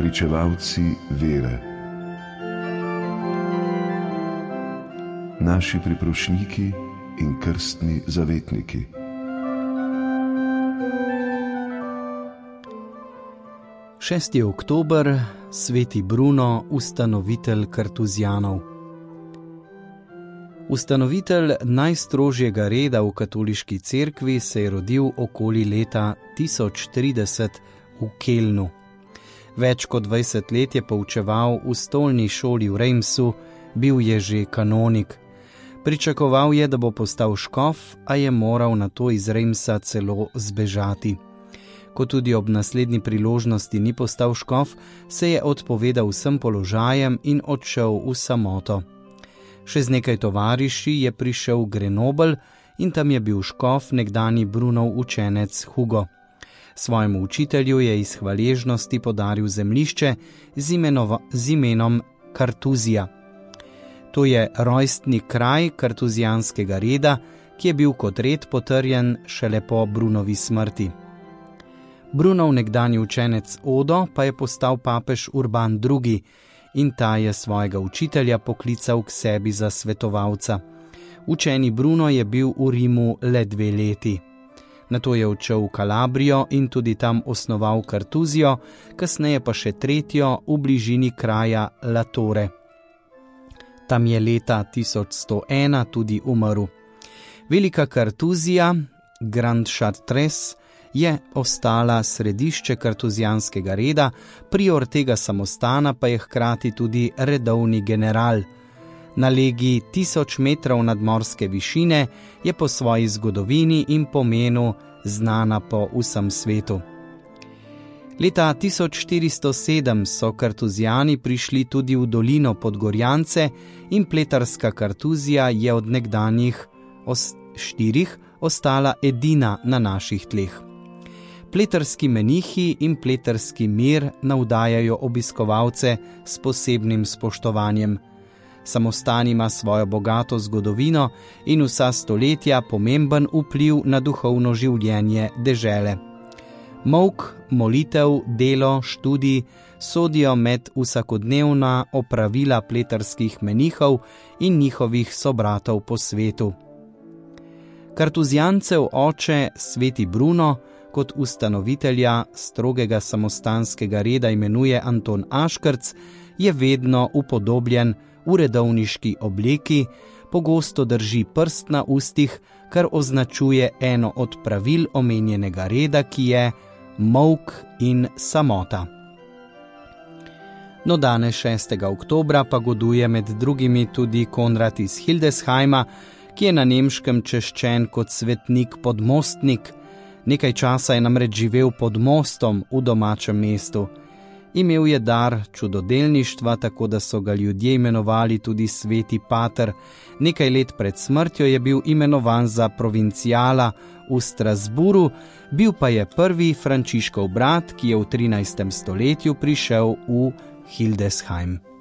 pričevalci vere. Naši priprošniki in krstni zavetniki. Šesti oktober, sveti Bruno, ustanovitelj kartuzijanov. Ustanovitelj najstrožjega reda v katoliški cerkvi se je rodil okoli leta 1030 v Kelnu. Več kot 20 let je poučeval v stolni šoli v Reimsu, bil je že kanonik. Pričakoval je, da bo postal škof, a je moral nato iz Reimsa celo zbežati. Ko tudi ob naslednji priložnosti ni postal škof, se je odpovedal vsem položajem in odšel v samoto. Še z nekaj tovariši je prišel v Grenoble in tam je bil škof nekdanji Brunov učenec Hugo. Svojemu učitelju je iz hvaležnosti podaril zemljišče z imenom Kartuzija. To je rojstni kraj kartuzijanskega reda, ki je bil kot red potrjen šele po Brunovi smrti. Brunov nekdanji učenec Odo pa je postal papež Urban II. In ta je svojega učitelja poklical k sebi za svetovalca. Učeni Bruno je bil v Rimu le 2 leti. Nato je odšel v Kalabrijo in tudi tam osnoval Kartuzijo, kasneje pa še 3. v bližini kraja Latore. Tam je leta 1101 tudi umrl. Velika Kartuzija, Grand Chartres, je ostala središče kartuzijanskega reda, prior tega samostana pa je hkrati tudi redovni general. Na legi 1000 metrov nadmorske višine je po svoji zgodovini in pomenu znana po vsem svetu. Leta 1407 so kartuzijani prišli tudi v dolino Podgorjance in pletarska Kartuzija je od nekdanjih 4 ostala edina na naših tleh. Pletarski menihi in pletarski mir navdajajo obiskovalce s posebnim spoštovanjem. Samostan ima svojo bogato zgodovino in vsa stoletja pomemben vpliv na duhovno življenje dežele. Molk, molitev, delo, študij sodijo med vsakodnevna opravila pletarskih menihov in njihovih sobratov po svetu. Kartuzijancev oče, sveti Bruno, kot ustanovitelja strogega samostanskega reda imenuje Anton Aškrc, je vedno upodobljen v redovniški obleki, pogosto drži prst na ustih, kar označuje eno od pravil omenjenega reda, ki je molk in samota. No, danes 6. oktobra pa goduje med drugimi tudi Konrad iz Hildesheima, ki je na nemškem češčen kot svetnik podmostnik. Nekaj časa je namreč živel pod mostom v domačem mestu. Imel je dar čudodelništva, tako da so ga ljudje imenovali tudi sveti pater. Nekaj let pred smrtjo je bil imenovan za provincijala v Strasburu, bil pa je prvi Frančiškov brat, ki je v 13. stoletju prišel v Hildesheim.